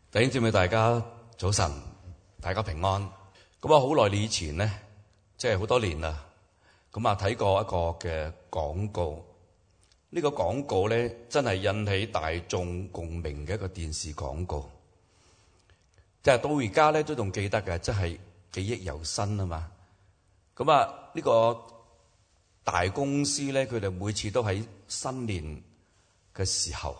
弟兄姊妹，大家早晨，大家平安。咁啊，好耐以前呢，即係好多年啦。咁啊，睇過一個嘅廣告。呢個廣告呢，真係引起大眾共鳴嘅一個電視廣告。即係到而家呢，都仲記得嘅，真係記憶猶新啊嘛。咁啊，呢個大公司呢，佢哋每次都喺新年嘅時候。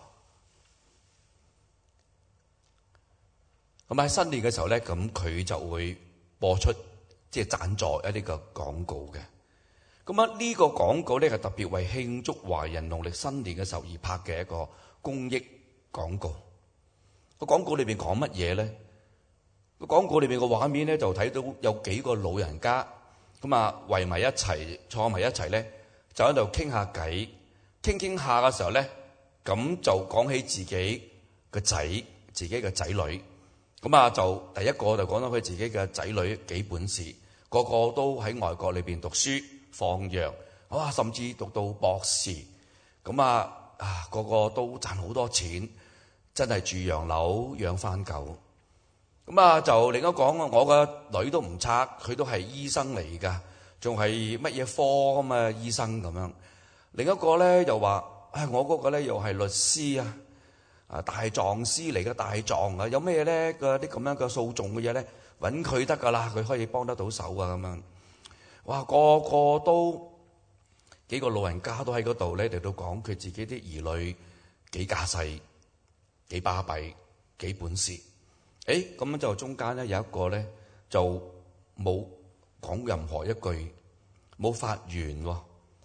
咁喺新年嘅時候咧，咁佢就會播出即係贊助一啲嘅廣告嘅。咁啊，呢個廣告咧係特別為慶祝華人農曆新年嘅時候而拍嘅一個公益廣告。個廣告裏邊講乜嘢咧？個廣告裏邊個畫面咧就睇到有幾個老人家咁啊圍埋一齊坐埋一齊咧，就喺度傾下偈，傾下嘅時候咧，咁就講起自己個仔、自己嘅仔女。咁啊，就第一個就講到佢自己嘅仔女幾本事，個個都喺外國裏邊讀書放羊，哇！甚至讀到博士，咁啊個個都賺好多錢，真係住洋樓養番狗。咁啊，就另一講，我個女都唔差，佢都係醫生嚟㗎，仲係乜嘢科咁啊醫生咁樣。另一個咧又話，我嗰個咧又係律師啊。大狀師嚟嘅大狀啊，有咩咧？啲咁樣嘅訴訟嘅嘢咧，揾佢得噶啦，佢可以幫得到手啊咁樣。哇，個個都幾個老人家都喺嗰度咧，嚟到講佢自己啲兒女幾架勢、幾巴閉、幾本事。咁樣就中間咧有一個咧就冇講任何一句，冇發言喎。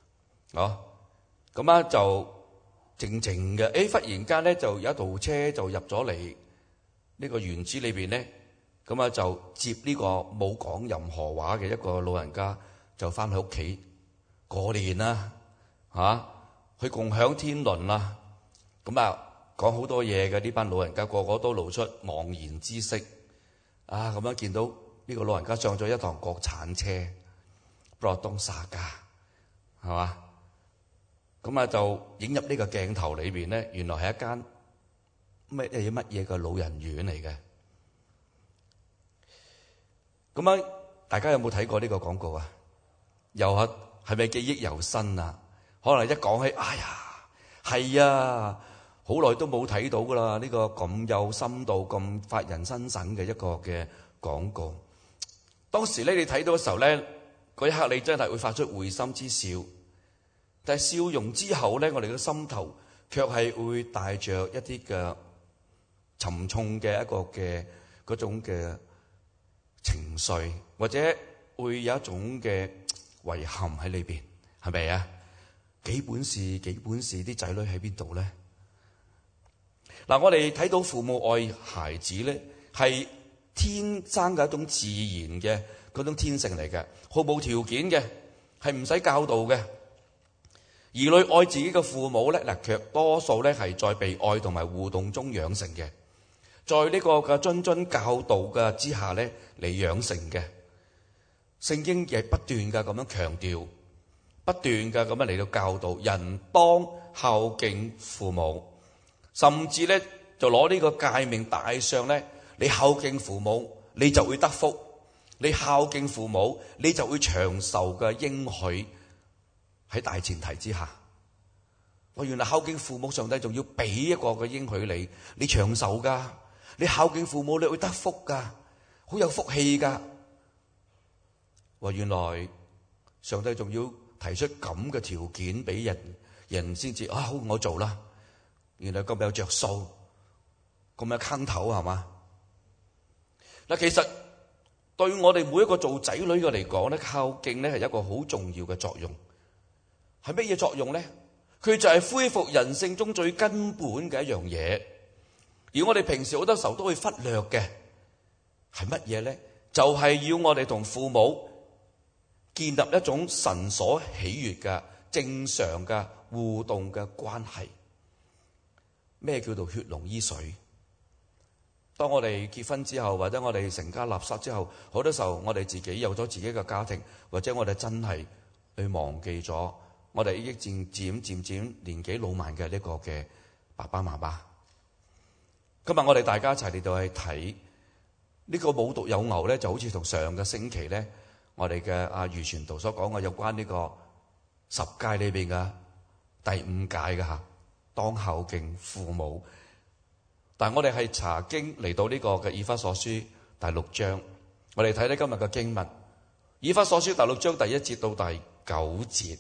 咁啊就靜靜嘅，忽然間咧就有一部車就入咗嚟呢個園子裏邊咧，咁啊就接呢個冇講任何話嘅一個老人家就翻去屋企過年啦，去共享天倫啦。咁啊講好多嘢嘅，呢班老人家個個都露出茫然之色啊！咁樣見到呢個老人家上咗一趟國產車，布羅東沙加，係嘛？咁啊，就影入呢個鏡頭裏邊咧，原來係一間乜嘢嘅老人院嚟嘅。咁啊，大家有冇睇過呢個廣告啊？又係咪記憶猶新啊？可能一講起，哎呀，係啊，好耐都冇睇到噶啦！呢個咁有深度、咁發人深省嘅一個嘅廣告。當時咧，你睇到嘅時候咧，嗰一刻你真係會發出會心之笑。但係笑容之後咧，我哋嘅心頭卻係會帶着一啲嘅沉重嘅一個嘅嗰種嘅情緒，或者會有一種嘅遺憾喺裏邊，係咪啊？幾本事啲仔女喺邊度咧？嗱，我哋睇到父母愛孩子咧，係天生嘅一種自然嘅嗰種天性嚟嘅，毫無條件嘅，係唔使教導嘅。兒女愛自己嘅父母咧，卻多數咧係在被愛同埋互動中養成嘅，在呢個嘅諄諄教導嘅之下咧嚟養成嘅。聖經亦係不斷嘅咁樣強調，不斷嘅咁樣嚟到教導人當孝敬父母，甚至咧就攞呢個誡命帶上咧，你孝敬父母，你就會得福；你孝敬父母，你就會長壽嘅應許。喺大前提之下，我原來孝敬父母，上帝仲要俾一個嘅應許你，你長壽噶，你孝敬父母你會得福噶，好有福氣噶。我原來上帝仲要提出咁嘅條件俾人先至好，我做啦。原來咁有着數，咁有坑頭係嘛？嗱，其實對我哋每一個做仔女嘅嚟講咧，孝敬咧係一個好重要嘅作用。係乜嘢作用咧？佢就係恢復人性中最根本嘅一樣嘢，而我哋平時好多時候都會忽略嘅係乜嘢咧？就係要我哋同父母建立一種神所喜悅嘅正常嘅互動嘅關係。咩叫做血濃於水？當我哋結婚之後，或者我哋成家立室之後，好多時候我哋自己有咗自己嘅家庭，或者我哋真係去忘記咗我哋已經漸漸年紀老邁嘅呢個嘅爸爸媽媽。 今日我哋大家一齊嚟到去睇呢個無獨有偶咧，就好似同上個星期咧，我哋嘅阿余傳道所講嘅有關呢個十誡裏邊嘅第5誡嘅吓，當孝敬父母。但係我哋係查經嚟到呢個嘅以弗所書第6章，我哋睇咧今日嘅經文，以弗所書第6章第1節到第9節。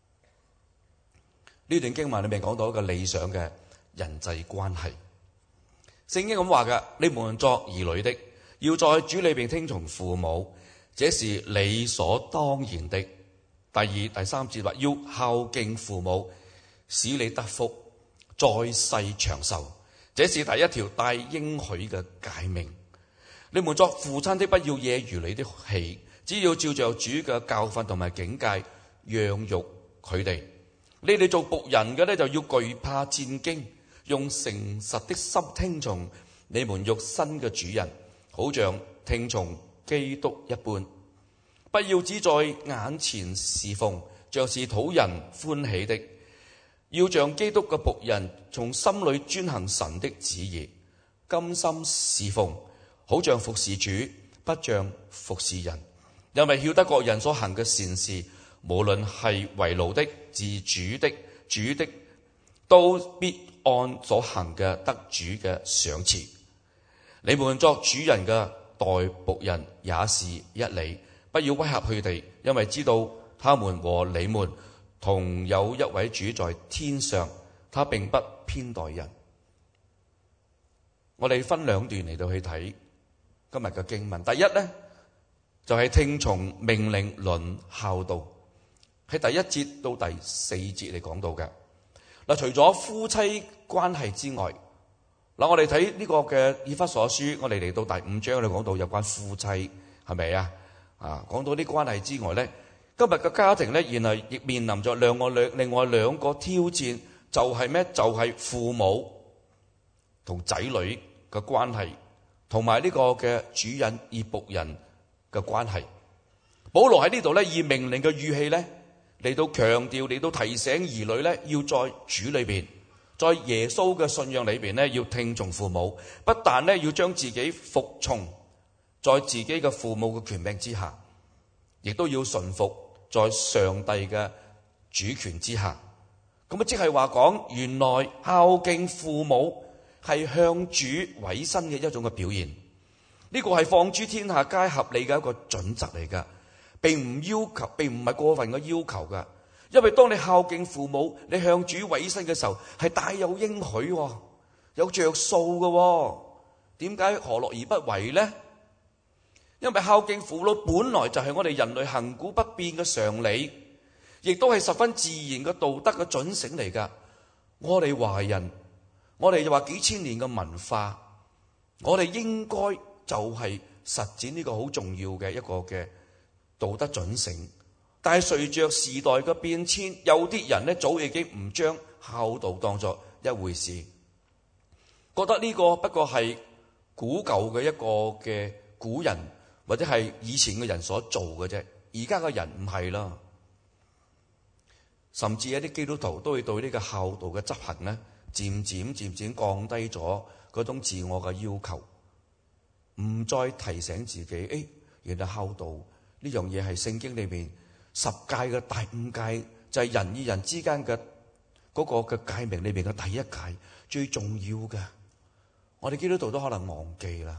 呢段經文裏面講到一個理想嘅人際關係。聖經咁話嘅，你們作兒女的，要在主裏邊聽從父母，這是理所當然的。第2、第3節話要孝敬父母，使你得福，在世長壽。這是第1條帶應許嘅誡命。你們作父親的，不要惹兒女的氣，只要照着主嘅教訓同埋警戒養育佢哋。你哋做僕人嘅呢，就要懼怕戰兢，用誠實的心聽從你們肉身嘅主人，好像聽從基督一般。不要只在眼前侍奉，像是討人歡喜的，要像基督嘅僕人，從心裏遵行神的旨意，甘心侍奉，好像服侍主，不像服侍人。因為曉得各人所行嘅善事，無論係為奴的、自主的、主的，都必按所行嘅得主嘅賞賜。你們作主人嘅待僕人也是一理，不要威嚇佢哋，因為知道他們和你們同有一位主在天上，他並不偏待人。我哋分2段嚟到去睇今日嘅經文。第一呢，就係聽從命令論孝道，喺第1節到第4節嚟講到嘅。嗱，除咗夫妻關係之外，嗱，我哋睇呢個嘅以弗所書，我哋嚟到第5章，我哋講到有關夫妻，係咪啊？講到啲關係之外咧，今日嘅家庭咧，原來亦面臨咗另外兩個挑戰，就係咩？就係父母同仔女嘅關係，同埋呢個嘅主人與僕人嘅關係。保羅喺呢度咧，以命令嘅語氣咧嚟到強調，嚟到提醒兒女咧，要在主裏邊，在耶穌嘅信仰裏邊咧，要聽從父母，不但咧要將自己服從在自己嘅父母嘅權柄之下，亦都要順服在上帝嘅主權之下。咁啊，即係話講，原來孝敬父母係向主委身嘅一種嘅表現。呢個係放諸天下皆合理嘅一個準則嚟噶，並唔係過分嘅要求噶。因為當你孝敬父母，你向主委身嘅時候，係大有應許，有着數嘅。點解何樂而不為呢？因為孝敬父母本來就係我哋人類亘古不變嘅常理，亦都係十分自然嘅道德嘅準繩嚟噶。我哋華人，我哋又話幾千年嘅文化，我哋應該就係實踐呢個好重要嘅一個嘅道德準繩。但係隨着時代嘅變遷，有啲人呢早已經唔將孝道當作一回事，覺得呢個不過係古舊嘅一個嘅古人或者係以前嘅人所做嘅啫。而家嘅人唔係啦，甚至一啲基督徒都會對呢個孝道嘅執行呢，漸漸降低咗嗰種自我嘅要求，唔再提醒自己，原來孝道呢樣嘢係聖經裏面10誡嘅第5誡，就係人與人之間嘅嗰個嘅誡命裏邊嘅第1誡，最重要嘅。我哋基督徒都可能忘記啦。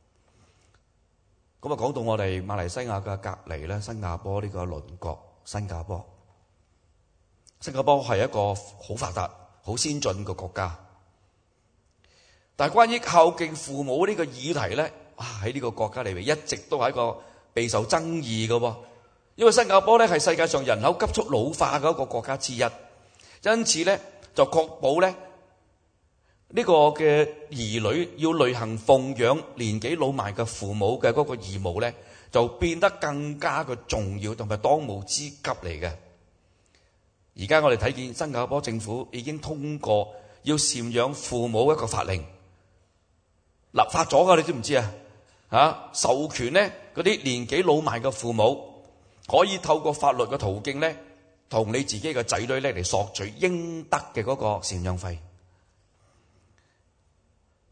咁啊，講到我哋馬來西亞嘅隔籬咧，新加坡呢個鄰國新加坡。新加坡係一個好發達、好先進嘅國家，但係關於孝敬父母呢個議題咧，喺呢個國家裏邊一直都係一個備受爭議嘅。因為新加坡咧係世界上人口急速老化嘅一個國家之一，因此咧就確保咧呢個嘅兒女要履行奉養年紀老邁嘅父母嘅嗰個義務咧，就變得更加嘅重要同埋當務之急嚟嘅。而家我哋睇見新加坡政府已經通過要贍養父母一個法令立法咗噶，你知唔知啊？授權呢嗰啲年紀老邁嘅父母可以透過法律嘅途徑咧，同你自己嘅仔女咧嚟索取應得嘅嗰個贍養費。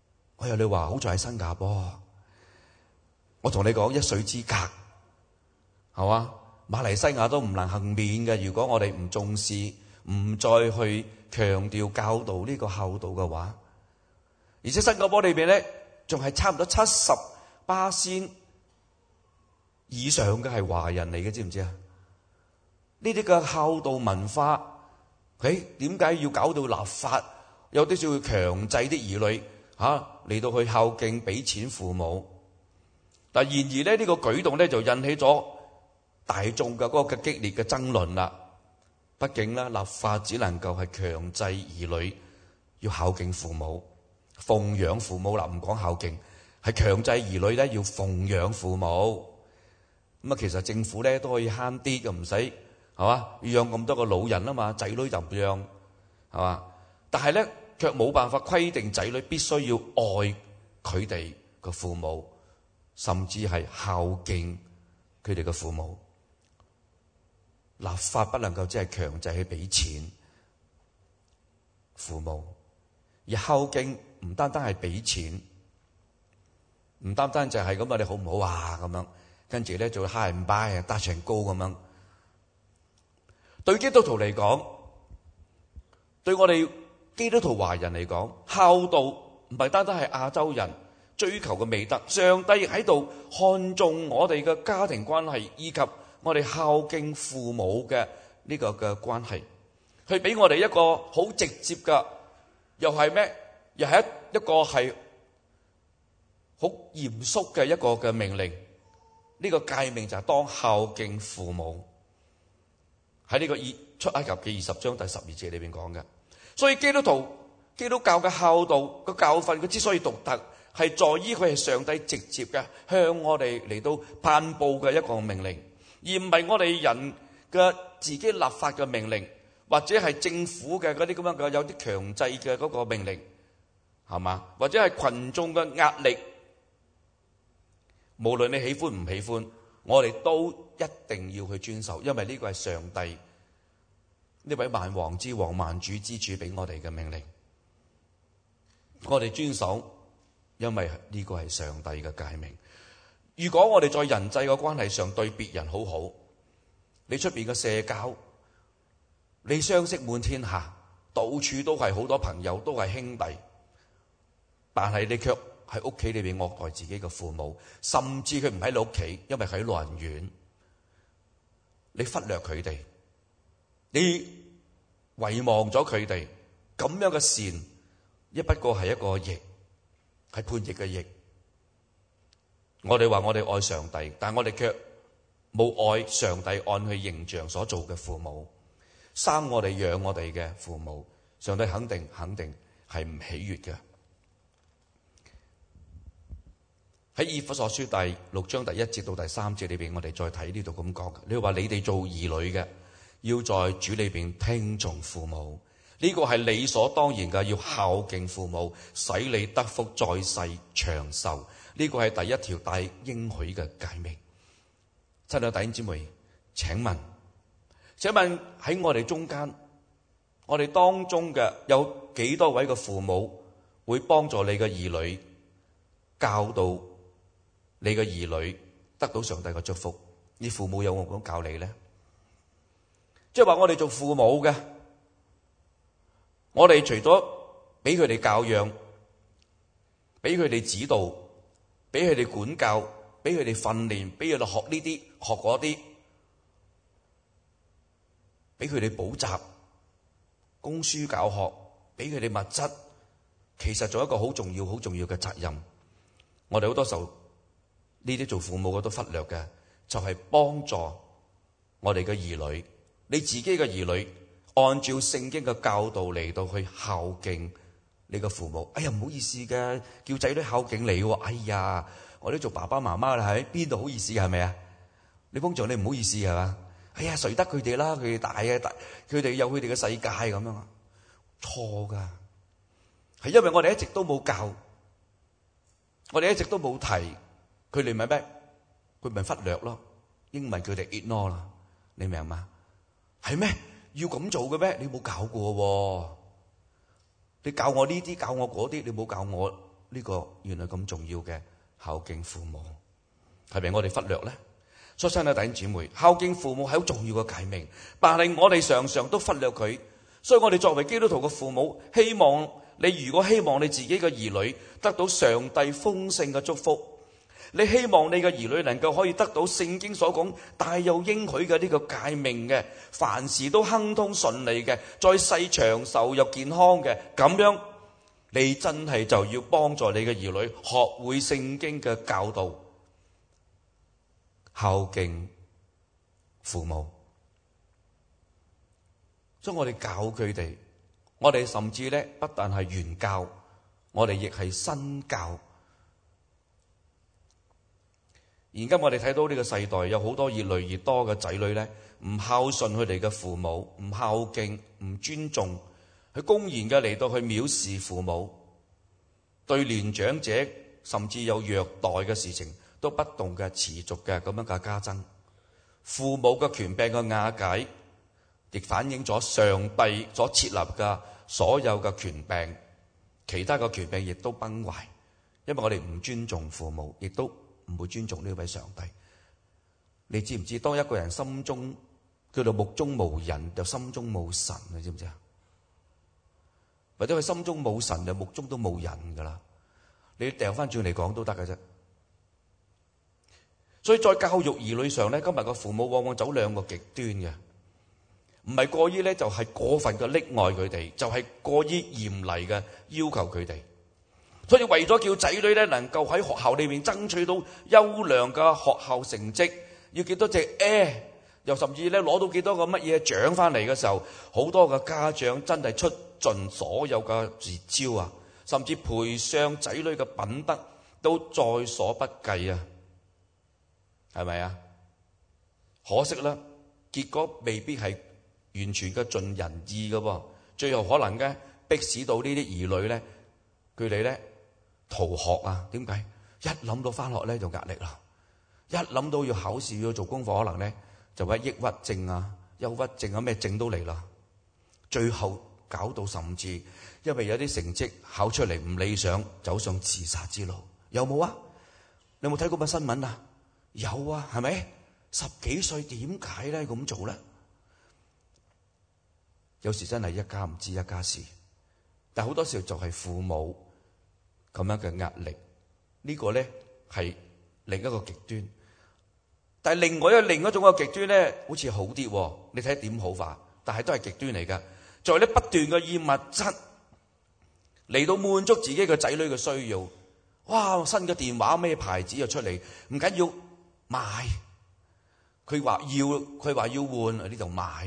你話好在係新加坡，我同你講一水之隔，係嘛？馬來西亞都唔能幸免嘅。如果我哋唔重視，唔再去強調教導呢個孝道嘅話，而且新加坡裏邊咧，仲係差唔多70%以上嘅係華人嚟嘅，知唔知啊？呢啲嘅孝道文化，點解要搞到立法？有啲就要強制啲兒女嚟到去孝敬，俾錢父母。但然而咧，呢個舉動咧就引起咗大眾嘅嗰個激烈嘅爭論啦。畢竟咧，立法只能夠係強制兒女要孝敬父母、奉養父母啦，唔講孝敬，係強制兒女咧要奉養父母。咁啊，其實政府咧都可以慳啲，又唔使係嘛，要養咁多個老人啊嘛，仔女就唔養係嘛。但係咧，卻冇辦法規定仔女必須要愛佢哋嘅父母，甚至係孝敬佢哋嘅父母。立法不能夠只係強制去俾錢父母，而孝敬唔單單係俾錢，唔單單就係咁啊！你好唔好啊？咁樣跟住咧做 high and buy 啊，搭長高咁樣。對基督徒嚟講，對我哋基督徒華人嚟講，孝道唔係單單係亞洲人追求嘅美德，上帝亦喺度看重我哋嘅家庭關係，以及我哋孝敬父母嘅呢個嘅關係，佢俾我哋一個好直接嘅，又係咩？又係一個係好嚴肅嘅一個嘅命令。呢個誡命就係當孝敬父母，喺呢個出埃及記20章第12節裏邊講嘅。所以基督教嘅孝道個教訓，佢之所以獨特，係在於佢係上帝直接嘅向我哋嚟到頒布嘅一個命令。而唔係我哋人嘅自己立法嘅命令，或者係政府嘅嗰啲咁樣嘅有啲強制嘅嗰個命令，係嘛？或者係群眾嘅壓力，無論你喜歡唔喜歡，我哋都一定要去遵守，因為呢個係上帝呢位萬王之王、萬主之主俾我哋嘅命令。我哋遵守，因為呢個係上帝嘅誡命。如果我哋在人際嘅關係上對別人好好，你出邊嘅社交，你相識滿天下，到處都係好多朋友，都係兄弟，但係你卻喺屋企裏邊惡待自己嘅父母，甚至佢唔喺你屋企，因為喺老人院，你忽略佢哋，你遺忘咗佢哋，咁樣嘅善，亦不過係一個逆，係叛逆嘅逆。我哋話我哋愛上帝，但我哋卻冇愛上帝按佢形象所做嘅父母，生我哋養我哋嘅父母，上帝肯定係唔喜悅嘅。喺以弗所書第6章第1節到第3節裏邊，我哋再睇呢度咁講。你話你哋做兒女嘅，要在主裏邊聽從父母，呢個係理所當然嘅，要孝敬父母，使你得福在世長壽。呢個係第一條帶應許嘅誡命。親愛弟兄姊妹，請問喺我哋中間，我哋當中嘅有幾多位嘅父母會幫助你嘅兒女，教導你嘅兒女得到上帝嘅祝福？你父母有冇咁教你呢？即係話我哋做父母嘅，我哋除咗俾佢哋教養，俾佢哋指導，俾佢哋管教，俾佢哋訓練，俾佢哋學呢啲學嗰啲，俾佢哋補習、供書教學，俾佢哋物質，其實做一個好重要嘅責任。我哋好多時候呢啲做父母嘅都忽略嘅，就係幫助我哋嘅兒女，你自己嘅兒女按照聖經嘅教導嚟到去孝敬你嘅父母。哎呀，唔好意思嘅，叫仔女孝敬你喎。哎呀，我哋做爸爸媽媽啦，喺邊度好意思，係咪啊？你通常你唔好意思係嘛？哎呀，誰得佢哋啦？佢哋大嘅，佢哋有佢哋嘅世界咁樣。錯噶，係因為我哋一直都冇教，我哋一直都冇提，佢哋咪咩？佢咪忽略咯。英文佢哋 ignore 啦，你明嘛？係咩？要咁做嘅咩？你冇教過喎，你教我呢啲，教我嗰啲，你冇教我呢個原來咁重要嘅孝敬父母，係咪我哋忽略呢？所以親愛的弟兄姊妹，孝敬父母係好重要嘅誡命，但係我哋常常都忽略佢。所以我哋作為基督徒嘅父母，如果希望你自己嘅兒女得到上帝豐盛嘅祝福，你希望你嘅兒女能夠可以得到聖經所講大有應許嘅呢個誡命嘅，凡事都亨通順利嘅，在世長壽又健康嘅，咁樣你真係就要幫助你嘅兒女學會聖經嘅教導，孝敬父母。所以我哋教佢哋，我哋甚至咧不但係原教，我哋亦係身教。而家我哋睇到呢個世代有好多越來越多嘅仔女咧，唔孝順佢哋嘅父母，唔孝敬，唔尊重，佢公然嘅嚟到去藐視父母，對年長者甚至有虐待嘅事情都不斷嘅持續嘅咁樣嘅加增。父母嘅權柄嘅瓦解，亦反映咗上帝所設立嘅所有嘅權柄，其他嘅權柄亦都崩壞，因為我哋唔尊重父母，亦都唔會尊重呢位上帝。你知唔知當一個人心中叫做目中無人，就心中冇神，你知唔知啊？或者佢心中冇神，就目中都冇人噶啦。你掉翻轉嚟講都得嘅啫。所以在教育兒女上咧，今日嘅父母往往走兩個極端嘅，唔係過於咧就係過分嘅溺愛佢哋，就係過於嚴厲嘅要求佢哋。所以為咗叫仔女咧能夠喺學校裏面爭取到優良嘅學校成績，要幾多隻 A， 又甚至咧攞到幾多個乜嘢獎翻嚟嘅時候，好多嘅家長真係出盡所有嘅絕招啊，甚至賠上仔女嘅品德都在所不計啊，係咪啊？可惜啦，結果未必係完全嘅盡人意嘅噃，最後可能嘅迫使到呢啲兒女咧，佢哋咧逃學啊？點解？一諗到翻學咧就壓力啦，一諗到要考試要做功課，可能咧就會抑鬱症啊、憂鬱症啊，咩症都嚟啦。最後搞到甚至因為有啲成績考出嚟唔理想，走上自殺之路。有冇啊？你有冇睇過乜新聞啊？有啊，係咪？10幾歲點解咧咁做咧？有時真係一家唔知一家事，但好多時候就係父母咁樣嘅壓力，呢個咧係另一個極端。但係另一種嘅極端咧，好似好啲，你睇點好法？但係都係極端嚟噶，在咧不斷嘅以物質嚟到滿足自己嘅仔女嘅需要。哇！新嘅電話咩牌子又出嚟，唔緊要買。佢話要換，呢度買。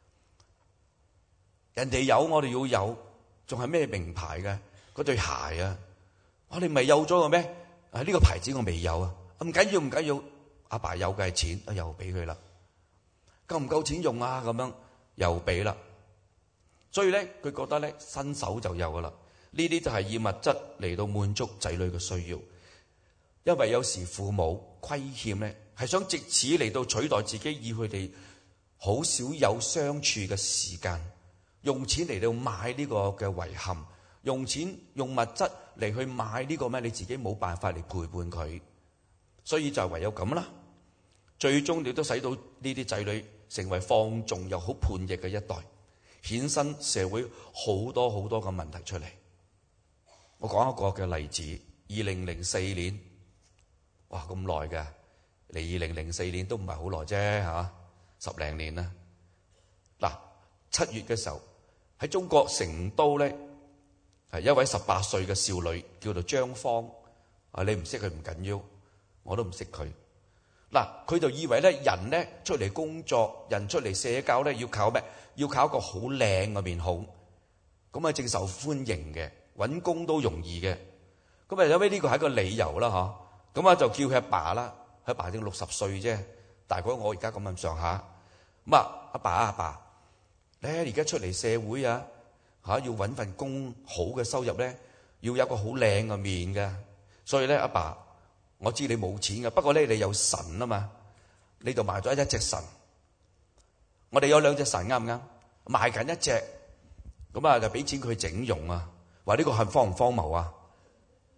人哋有，我哋要有，仲係咩名牌嘅嗰對鞋啊？我哋咪有咗嘅咩？呢個牌子我未有啊。唔緊要，阿爸有嘅係錢，又俾佢啦。夠唔夠錢用啊？咁樣又俾啦。所以咧，佢覺得咧伸手就有噶啦。呢啲就係以物質嚟到滿足仔女嘅需要。因為有時父母虧欠咧，係想藉此嚟到取代自己與佢哋好少有相處嘅時間，用錢嚟到買呢個嘅遺憾，用物質嚟去買呢個咩？你自己冇辦法嚟陪伴佢，所以就唯有咁啦。最終你都使到呢啲仔女成為放縱又好叛逆嘅一代，衍生社會好多好多嘅問題出嚟。我講一個嘅例子，2004年，哇咁耐嘅，離2004年都唔係好耐啫嚇，10零年啦。嗱，7月嘅時候喺中國成都咧，係一位18歲嘅少女叫做張芳。你唔識佢唔緊要，我都唔識佢。嗱，佢就以為咧人咧出嚟工作，人出嚟社交咧要靠咩？要靠一個好靚嘅面孔，咁啊正受歡迎嘅。揾工都容易嘅，咁因為呢個係一個理由啦嗬，咁啊就叫佢阿爸啦，佢阿爸正60歲啫，大概我而家咁上下，咁啊阿爸，你而家出嚟社會啊要揾份工好嘅收入咧，要有個好靚嘅面嘅，所以咧阿爸，我知你冇錢嘅，不過咧你有神啊嘛，你就賣咗一隻神，我哋有2隻神啱唔啱？賣緊一隻，咁啊就俾錢佢整容啊。話呢個係荒唔荒謬啊？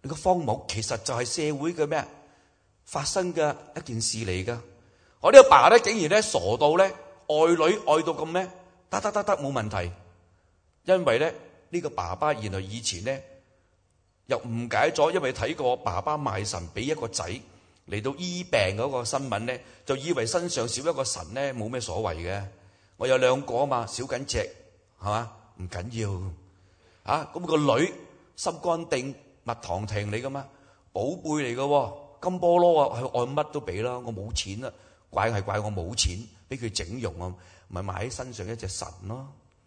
呢個荒謬其實就係社會嘅咩發生嘅一件事嚟噶。我呢個爸咧竟然咧傻到咧愛女愛到咁咩得冇問題，因為咧呢個爸爸原來以前咧又誤解咗，因為睇過爸爸賣腎俾一個仔嚟到醫病嗰個新聞咧，就以為身上少一個腎咧冇咩所謂嘅。我有兩個啊嘛，少緊隻係嘛，唔緊要啊。咁個女心肝定蜜糖停你噶嘛，寶貝嚟噶，金菠蘿啊，佢愛乜都俾啦。我冇錢啦，怪我冇錢俾佢整容啊，咪買喺身上一隻腎咯。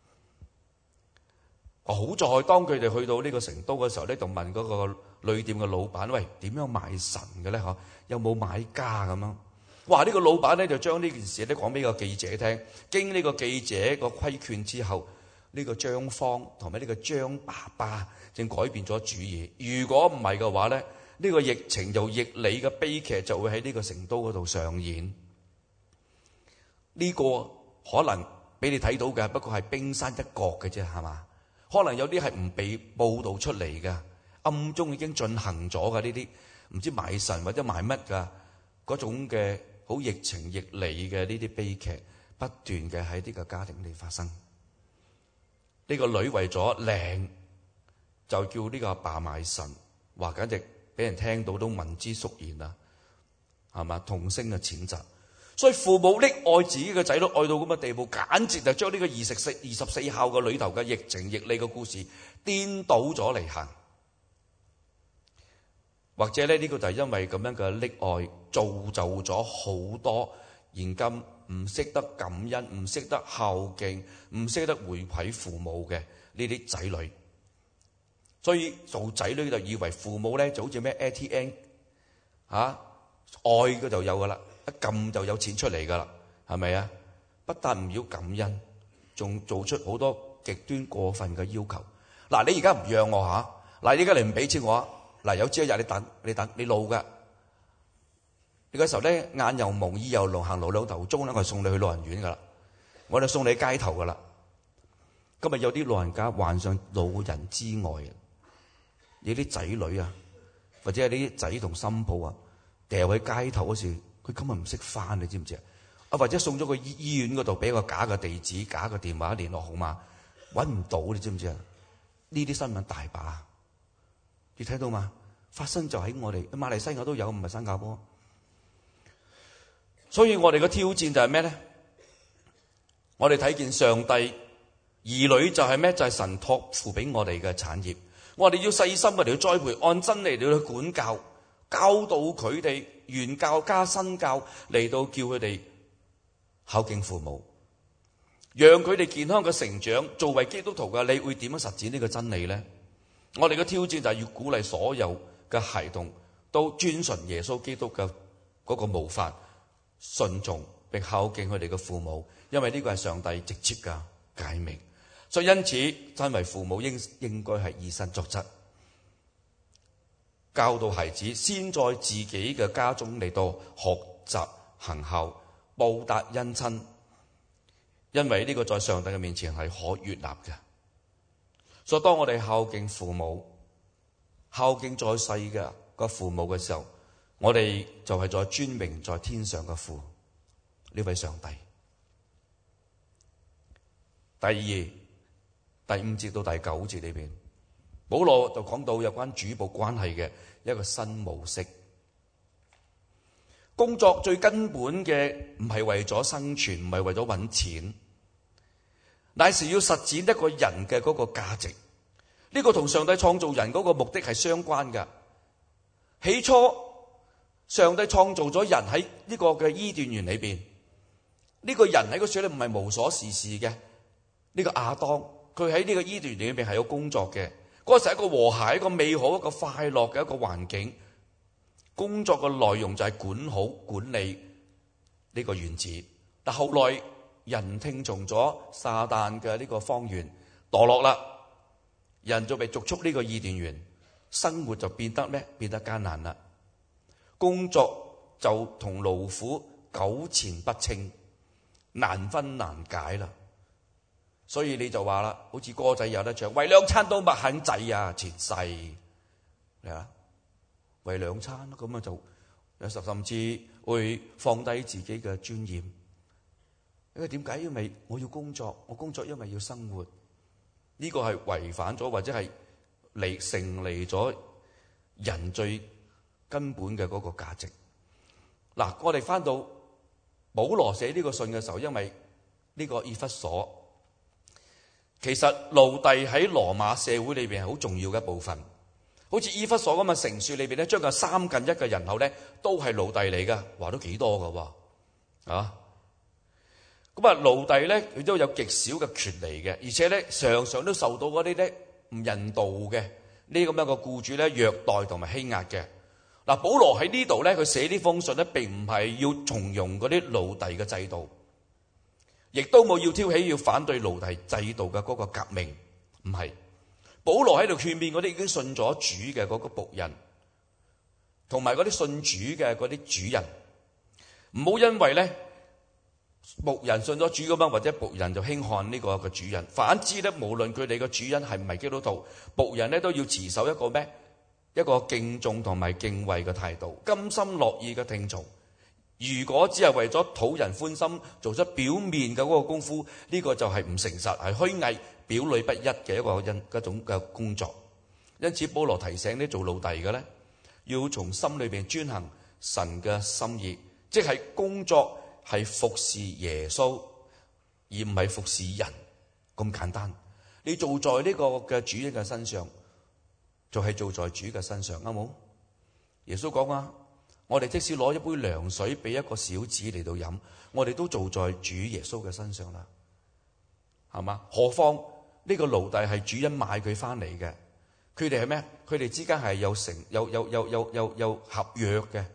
好在當佢哋去到呢個成都嘅時候咧，就問嗰個旅店嘅老闆，喂，點樣賣腎嘅咧？嗬，有冇買家咁樣？哇！呢個老闆咧就將呢件事咧講俾個記者聽，經呢個記者個規勸之後，呢個張芳同埋呢個張爸爸正改變咗主意。如果唔係嘅話咧，呢個疫情又逆理嘅悲劇就會喺呢個成都嗰度上演。呢個可能俾你睇到嘅，不過係冰山一角嘅啫，係嘛？可能有啲係唔被報導出嚟嘅，暗中已經進行咗嘅呢啲，唔知賣腎或者賣乜㗎嗰種嘅好疫情逆理嘅呢啲悲劇，不斷嘅喺呢個家庭裏發生。呢個女為咗靚，就叫呢個阿爸賣腎，話簡直俾人聽到都聞之肅然啊，係嘛？同聲嘅譴責。所以父母溺愛自己嘅仔女，愛到咁嘅地步，簡直就將呢個24孝嘅裏頭嘅疫情逆理嘅故事顛倒咗嚟行。或者咧，呢個就係因為咁樣嘅溺愛，造就咗好多現今唔識得感恩、唔識得孝敬、唔識得回饋父母嘅呢啲仔女。所以做仔女就以為父母咧就好似咩 ATM 愛嘅就有噶啦，一撳就有錢出嚟噶啦，係咪啊？不但唔要感恩，仲做出好多極端過分嘅要求。嗱，你而家唔讓我嚇，嗱，你而家你唔俾錢我，嗱，有朝一日你等你老噶，你嗰時候咧眼又蒙耳又聾，行路兩頭鐘咧，我就送你去老人院噶啦，我就送你街頭噶啦。今日有啲老人家患上老人之外，有啲仔女啊，或者係啲仔同新抱啊，掉喺街頭嗰時，佢根本唔識翻，你知唔知啊？或者送咗去醫院嗰度，俾個假嘅地址、假嘅電話、聯絡號碼，揾唔到，你知唔知啊？呢啲新聞大把，你睇到嘛？發生就喺我哋馬來西亞都有，唔係新加坡。所以我哋嘅挑戰就係咩咧？我哋睇見上帝兒女就係咩？就係神託付俾我哋嘅產業。我哋要細心嘅嚟栽培，按真理嚟去管教，教導佢哋，原教加新教，嚟到叫佢哋孝敬父母，讓佢哋健康嘅成長。作為基督徒嘅你會點樣實踐呢個真理呢？我哋嘅挑戰就係要鼓勵所有嘅孩童都遵循耶穌基督嘅嗰個模範，順從並孝敬佢哋嘅父母，因為呢個係上帝直接嘅誡命。所以因此，身為父母應該係以身作則，教導孩子先在自己嘅家中嚟到學習行孝，報答恩親，因為呢個在上帝嘅面前係可悅納嘅。所以當我哋孝敬父母、孝敬在世嘅個父母嘅時候，我哋就係在尊榮在天上嘅父，呢位上帝。第二，第5節到第9節裏邊，保羅就講到有關主僕關係嘅一個新模式。工作最根本嘅唔係為咗生存，唔係為咗揾錢，乃是要實踐一個人嘅嗰個價值。呢個同上帝創造人嗰個目的係相關嘅。起初上帝創造咗人喺呢個嘅伊甸園裏邊，呢個人喺個水裏唔係無所事事嘅。呢個亞當佢喺呢個伊甸園裏邊係有工作嘅，嗰時係一個和諧、一個美好、一個快樂嘅一個環境。工作嘅內容就係管好管理呢個園子。但後來人聽從咗撒旦嘅呢個謊言，墮落啦，人就被逐出呢個伊甸園，生活就變得咩？變得艱難啦。工作就同勞苦糾纏不清，難分難解啦。所以你就話啦，好似歌仔有得唱，為兩餐都不肯制啊，前世係嘛？ 為兩餐，咁啊就甚至會放低自己嘅尊嚴。因為點解？因為我要工作，我工作因為要生活。呢個係違反咗或者係成離咗人最根本嘅嗰個價值。嗱，我哋翻到保羅寫呢個信嘅時候，因為呢個以弗所，其實奴隸喺羅馬社會裏邊係好重要嘅一部分。好似以弗所咁嘅城市裏邊咧，將近1/3嘅人口咧都係奴隸嚟噶，話都幾多噶喎啊！咁啊，奴隸咧佢都有極少嘅權利嘅，而且咧常常都受到嗰啲咧唔人道嘅呢咁樣嘅僱主咧虐待同埋欺壓嘅。嗱，保羅喺呢度咧，佢寫呢封信咧，並唔係要重用嗰啲奴隸嘅制度，亦都冇要挑起要反對奴隸制度嘅嗰個革命，唔係。保羅喺度勸勉嗰啲已經信咗主嘅嗰個僕人，同埋嗰啲信主嘅嗰啲主人，唔好因為咧僕人信咗主咁樣，或者僕人就輕看呢個嘅主人。反之咧，無論佢哋嘅主人係唔係基督徒，僕人咧都要持守一個咩？一個敬重同埋敬畏嘅態度，甘心樂意嘅聽從。如果只係為咗討人歡心，做出表面嘅嗰個功夫，呢個就係唔誠實，係虛偽、表裏不一嘅一種嘅工作。因此保羅提醒啲做奴隸嘅咧，要從心裏邊遵行神嘅心意，即係工作係服侍耶穌，而唔係服侍人咁簡單。你做在呢個嘅主人嘅身上，就係做在主嘅身上，啱冇？耶穌講啊，我哋即使攞一杯涼水俾一個小子嚟到飲，我哋都做在主耶穌嘅身上啦，係嘛？何況呢個奴隸係主人買佢翻嚟嘅，佢哋係咩？佢哋之間係有合約嘅，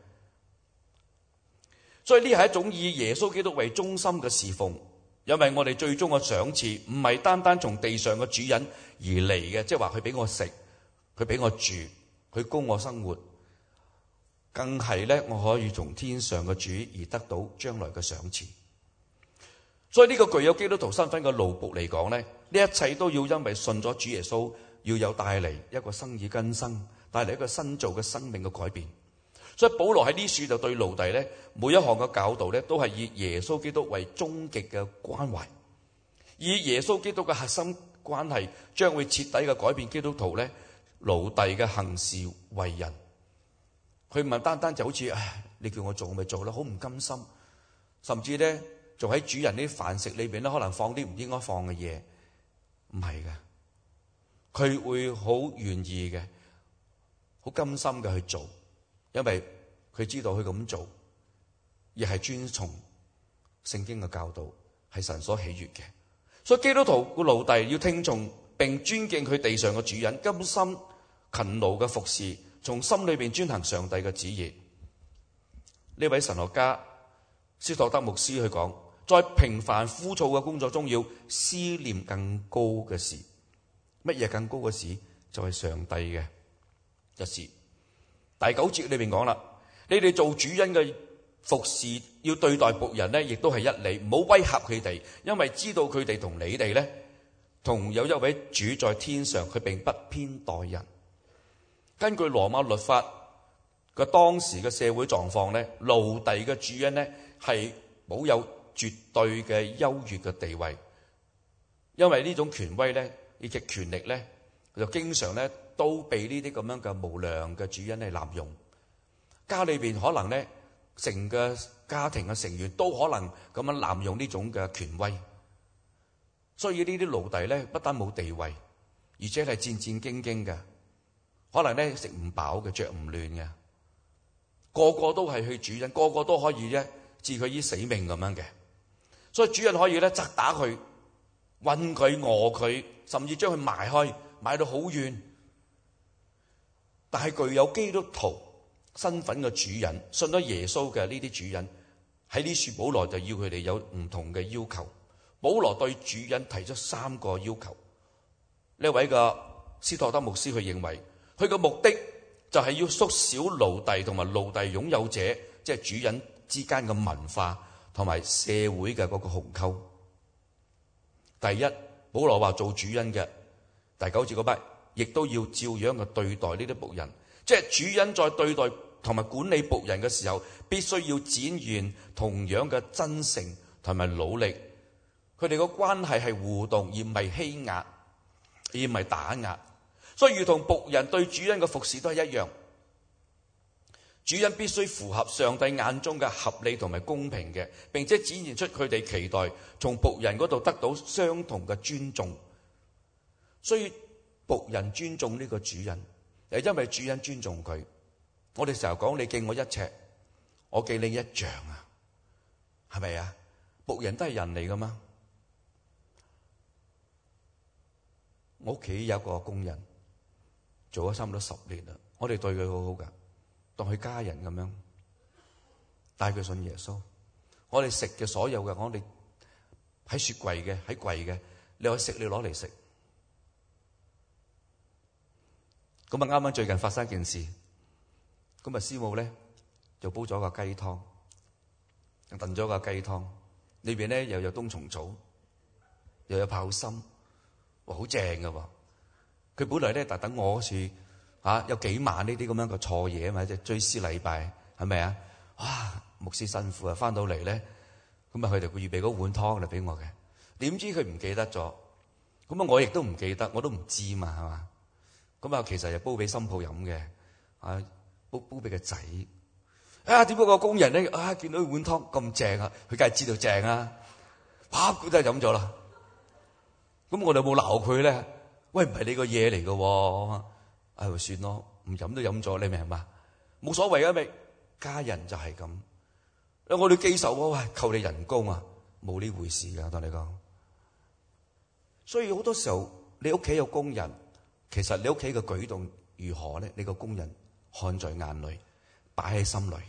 所以呢係一種以耶穌基督為中心嘅侍奉。因為我哋最終嘅賞賜唔係單單從地上嘅主人而嚟嘅，即係話佢俾我食，佢俾我住，佢供我生活，更係咧我可以從天上嘅主而得到將來嘅賞賜。所以呢個具有基督徒身份嘅奴僕嚟講咧，呢一切都要因為信咗主耶穌，要有帶嚟一個生意更新，帶嚟一個新造嘅生命嘅改變。所以保羅喺呢處就對奴隸咧，每一項嘅教導咧，都係以耶穌基督為終極嘅關懷，以耶穌基督嘅核心關係，將會徹底嘅改變基督徒咧奴隸嘅行事為人。佢唔係單單就好似你叫我做我咪做啦，好唔甘心，甚至咧仲喺主人啲飯食裏邊咧，可能放啲唔應該放嘅嘢，唔係嘅，佢會好願意嘅，好甘心嘅去做，因為佢知道佢咁做亦係遵從聖經嘅教導，係神所喜悅嘅。所以基督徒個奴隸要聽從並尊敬佢地上嘅主人，甘心勤勞嘅服侍，從心裏邊遵行上帝嘅旨意。呢位神學家斯托德牧師去講，在平凡枯燥嘅工作中，要思念更高嘅事。乜嘢更高嘅事？就係上帝嘅一事。第9節裏面講啦，你哋做主人嘅服侍，要對待僕人呢，亦都係一理，唔好威嚇佢哋，因為知道佢哋同你哋呢，同有一位主在天上，佢並不偏待人。根據羅馬律法嘅當時嘅社會狀況呢，奴隸嘅主人呢係保有絕對嘅優越嘅地位，因為呢種權威呢，以及權力呢，就經常呢都被呢啲咁樣嘅無良嘅主人嚟濫用。家裏邊可能呢，成個家庭嘅成員都可能咁樣濫用呢種嘅權威，所以呢啲奴隸呢，不單冇地位，而且係戰戰兢兢嘅，可能呢食唔飽嘅，着唔暖嘅，個個都係佢主人，個個都可以呢置佢於死命咁樣嘅。所以主人可以呢責打佢、韞佢、餓佢，甚至將佢埋開，埋到好遠。但係具有基督徒身份嘅主人，信咗耶穌嘅呢啲主人，喺呢處保羅就要佢哋有唔同嘅要求。保羅對主人提出3個要求。呢位嘅斯托德牧師佢認為，佢嘅目的就係要縮小奴隸同埋奴隸擁有者，即係主人之間嘅文化同埋社會嘅嗰個鴻溝。第一，保羅話做主人嘅第9節嗰筆，亦都要照樣嘅對待呢啲僕人， 即係主人在對待同埋管理僕人嘅時候，必須要展現同樣嘅真誠同埋努力。佢哋個關係係互動，而唔係欺壓，而唔係打壓。所以如同僕人對主人嘅服侍都係一樣，主人必須符合上帝眼中嘅合理同埋公平嘅，並且展現出佢哋期待從僕人嗰度得到相同嘅尊重。所以僕人尊重呢個主人，係因為主人尊重佢。我哋成日講，你敬我一尺，我敬你一丈啊，係咪啊？僕人都係人嚟噶嘛。我屋企有一個工人，做咗差唔多10年啦，我哋對佢好好噶，當佢家人咁樣，帶佢信耶穌。我哋食嘅所有嘅，我哋喺雪櫃嘅，喺櫃嘅，你可以食，你攞嚟食。咁啊，啱啱最近發生一件事，咁啊師母咧就煲咗個雞湯，燉咗個雞湯，裏邊咧又有冬蟲草，又有炮心，哇，好正噶喎！佢本來咧特等我嗰次有幾晚呢啲咁樣嘅錯嘢啊嘛，即係追思禮拜，係咪啊？哇，牧師辛苦啊，翻到嚟咧，咁啊佢哋會預備嗰碗湯嚟俾我嘅，點知佢唔記得咗，咁啊我亦都唔記得，我都唔知嘛，係嘛？咁啊，其實係煲俾新抱飲嘅，煲俾個仔。點解個工人咧見到碗湯咁正啊？佢梗係知道正啊！哇，佢都係飲咗啦。咁我哋冇鬧佢咧？喂，唔係你個嘢嚟嘅，算咯，唔飲都飲咗，你明嘛？冇所謂啊，咪家人就係咁。我哋記仇喂，扣你人工啊，冇呢回事噶，同你講。所以好多時候，你屋企有工人。其實你屋企嘅舉動如何咧？你個工人看在眼裏，擺喺心裏，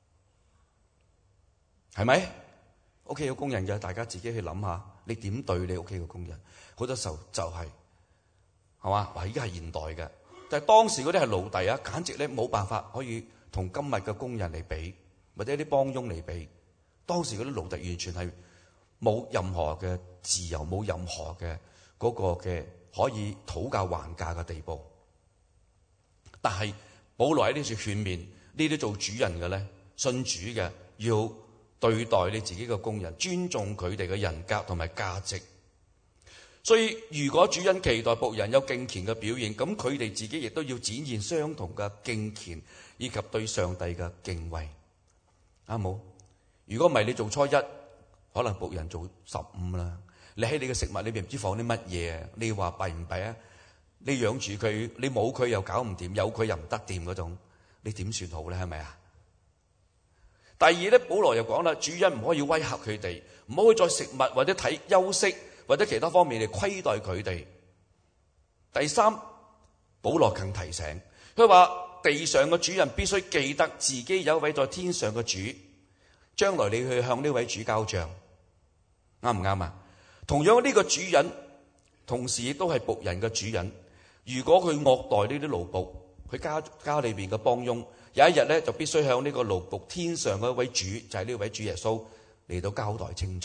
係咪？屋企有工人嘅，大家自己去諗下，你點對你屋企嘅工人？好多時候就係嘛？哇！依家係現代嘅，但係當時嗰啲係奴隸啊，簡直咧冇辦法可以同今日嘅工人嚟比，或者啲幫傭嚟比。當時嗰啲奴隸完全係冇任何嘅自由，冇任何嘅嗰個嘅可以討價還價嘅地步。但係保羅喺呢處勸勉呢啲做主人嘅咧，信主嘅要對待你自己嘅工人，尊重佢哋嘅人格同埋價值。所以如果主人期待僕人有敬虔嘅表現，咁佢哋自己亦都要展現相同嘅敬虔以及對上帝嘅敬畏，啱冇？如果唔係，你做初一，可能僕人做15啦。你喺你嘅食物裏邊唔知放啲乜嘢，你話弊唔弊啊？你養住佢，你冇佢又搞唔掂，有佢又唔得掂嗰種，你點算好咧？係咪啊？第二咧，保羅又講啦，主人唔可以威嚇佢哋，唔可以在食物或者睇休息或者其他方面嚟虧待佢哋。第三，保羅更提醒佢話，地上嘅主人必須記得自己有一位在天上嘅主，將來你去向呢位主交賬，啱唔啱啊？同樣呢個主人，同時亦都係僕人嘅主人。如果佢惡待呢啲奴僕，佢家裏邊嘅幫傭，有一日咧就必須向呢個奴僕天上嘅一位主，就係呢位主耶穌嚟到交代清楚。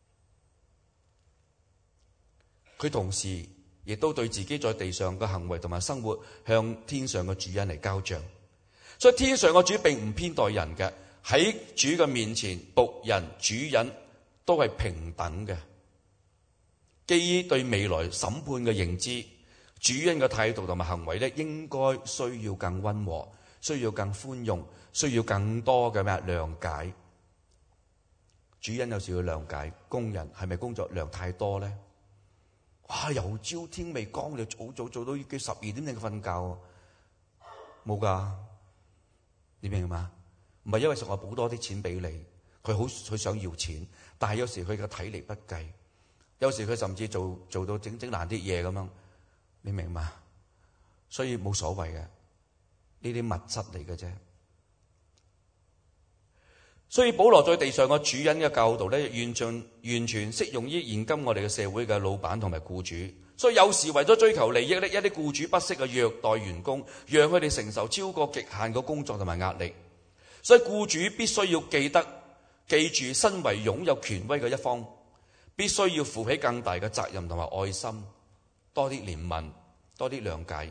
佢同時亦都對自己在地上嘅行為同埋生活，向天上嘅主人嚟交賬。所以天上嘅主並唔偏待人嘅，喺主嘅面前，僕人、主人都係平等嘅。基於對未來審判嘅認知，主人嘅態度同埋行為咧，應該需要更溫和，需要更寬容，需要更多嘅諒解。主人有時要諒解工人，係咪工作量太多咧？哇！由朝天未光就早做到12點你瞓覺，冇噶，你明嘛？唔係因為實我補多啲錢俾你，佢想要錢，但係有時佢嘅體力不繼。有時佢甚至做到整爛啲嘢咁樣，你明嘛？所以冇所謂嘅，呢啲物質嚟嘅啫。所以保羅在地上嘅主人嘅教導咧，完全適用於現今我哋嘅社會嘅老闆同埋僱主。所以有時為咗追求利益咧，一啲僱主不惜嘅虐待員工，讓佢哋承受超過極限嘅工作同埋壓力。所以僱主必須要記住，身為擁有權威嘅一方，必須要負起更大嘅責任同埋愛心，多啲憐憫，多啲諒解，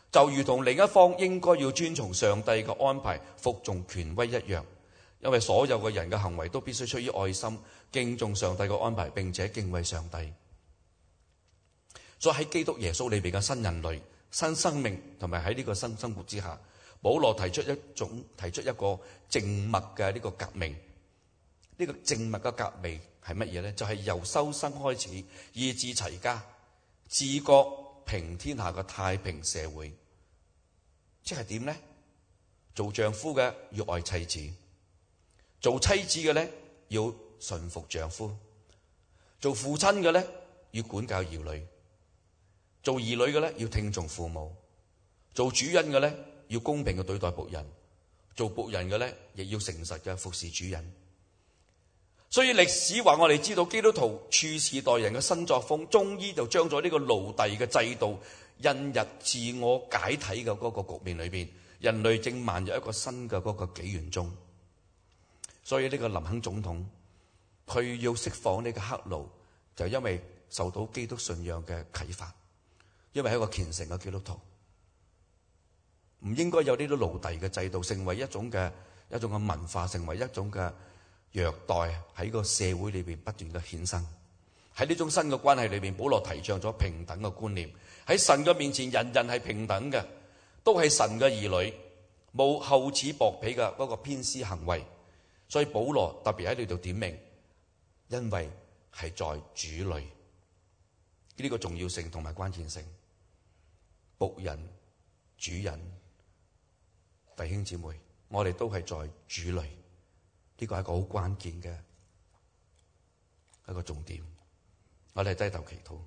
就如同另一方應該要遵從上帝嘅安排，服從權威一樣。因為所有嘅人嘅行為都必須出於愛心，敬重上帝嘅安排，並且敬畏上帝。所以喺基督耶穌裏邊嘅新人類、新生命，同埋喺呢個新生活之下，保羅提出一個靜默嘅呢個革命。呢個靜默嘅革命係乜嘢呢？就係由修身開始，以至齊家，治國平天下嘅太平社會。即係點呢？做丈夫嘅要愛妻子，做妻子嘅呢要順服丈夫，做父親嘅呢要管教兒女，做兒女嘅呢要聽從父母，做主人嘅呢要公平嘅對待僕人，做僕人嘅呢亦要誠實嘅服侍主人。所以歷史話我哋知道基督徒處事待人嘅新作風，終於就將咗呢個奴隸嘅制度引入自我解體嘅嗰個局面裏邊，人類正邁入一個新嘅嗰個紀元中。所以呢個林肯總統佢要釋放呢個黑奴，就因為受到基督信仰嘅啟發，因為係一個虔誠嘅基督徒，唔應該有呢啲奴隸嘅制度成為一種嘅文化，成為一種嘅虐待，喺個社會裏邊不斷嘅衍生。喺呢種新嘅關係裏邊，保羅提倡咗平等嘅觀念。喺神嘅面前，人人係平等嘅，都係神嘅兒女，冇厚此薄彼嘅嗰個偏私行為。所以保羅特別喺呢度點明，因為係在主裏呢個重要性同埋關鍵性。僕人、主人、弟兄姊妹，我哋都係在主裏。呢個係一個好關鍵嘅一個重點。我哋低頭祈禱，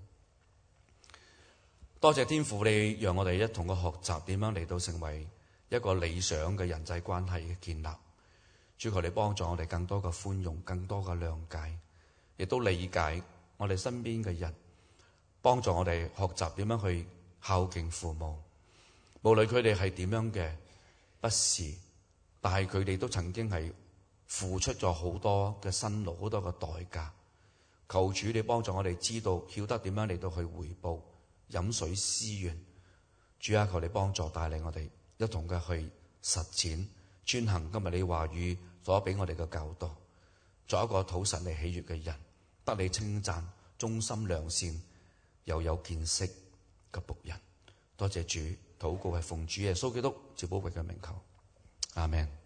多謝天父，你讓我哋一同嘅學習點樣嚟到成為一個理想嘅人際關係嘅建立。主，求你幫助我哋更多嘅寬容，更多嘅諒解，亦都理解我哋身邊嘅人，幫助我哋學習點樣去孝敬父母。無論佢哋係點樣嘅不是，但係佢哋都曾經係付出咗好多嘅辛勞，好多嘅代價。求主你幫助我哋知道曉得點樣嚟到去回報，飲水思源。主啊，求你幫助帶領我哋一同嘅去實踐遵行今日你話語所俾我哋嘅教導，作一個討神你喜悅嘅人，得你稱讚，忠心良善又有見識嘅僕人。多謝主，禱告係奉主耶穌基督至寶貴嘅名求，阿們。